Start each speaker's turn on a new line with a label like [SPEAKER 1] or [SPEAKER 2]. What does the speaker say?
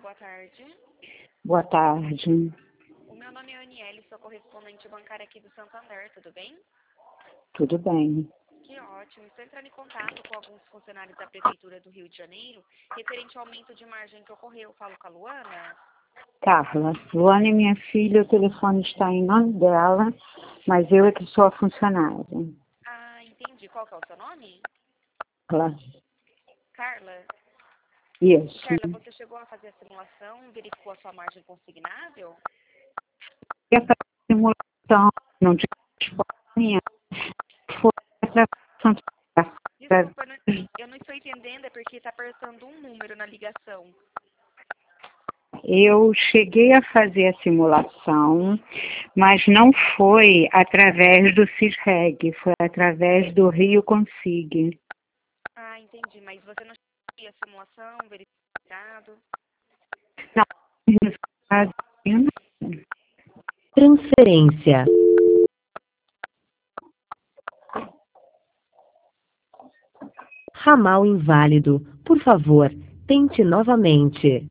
[SPEAKER 1] boa tarde.
[SPEAKER 2] Boa tarde.
[SPEAKER 1] O meu nome é Aniele, sou correspondente bancária aqui do Santander, tudo bem?
[SPEAKER 2] Tudo bem.
[SPEAKER 1] Que ótimo. Estou entrando em contato com alguns funcionários da Prefeitura do Rio de Janeiro, referente ao aumento de margem que ocorreu. Falo com a Luana?
[SPEAKER 2] Carla, Luana é minha filha, o telefone está em nome dela, mas eu é que sou a funcionária.
[SPEAKER 1] Ah, entendi. Qual que é o seu nome?
[SPEAKER 2] Carla,
[SPEAKER 1] Carla?
[SPEAKER 2] isso.
[SPEAKER 1] Carla, você chegou a fazer a simulação, verificou a sua margem consignável?
[SPEAKER 2] E essa simulação não tinha resposta, foi
[SPEAKER 1] Desculpa, eu não estou entendendo, é porque está apertando um número na ligação.
[SPEAKER 2] Eu cheguei a fazer a simulação, mas não foi através do CISREG, foi através do Rio Consig.
[SPEAKER 1] Ah, entendi. Mas você não fez a simulação, verificado?
[SPEAKER 2] Não,
[SPEAKER 3] Transferência. Ramal inválido. Por favor, tente novamente.